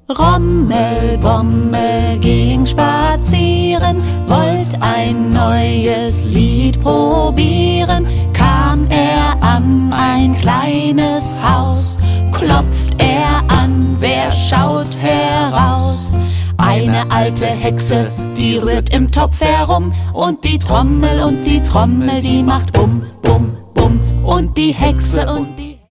Rommel, Bommel ging spazieren, wollt ein neues Lied probieren. Kam er an ein kleines Haus, klopft er an, wer schaut heraus? Eine alte Hexe, die rührt im Topf herum, und die Trommel, die macht bum, bum, bum. Und die Hexe und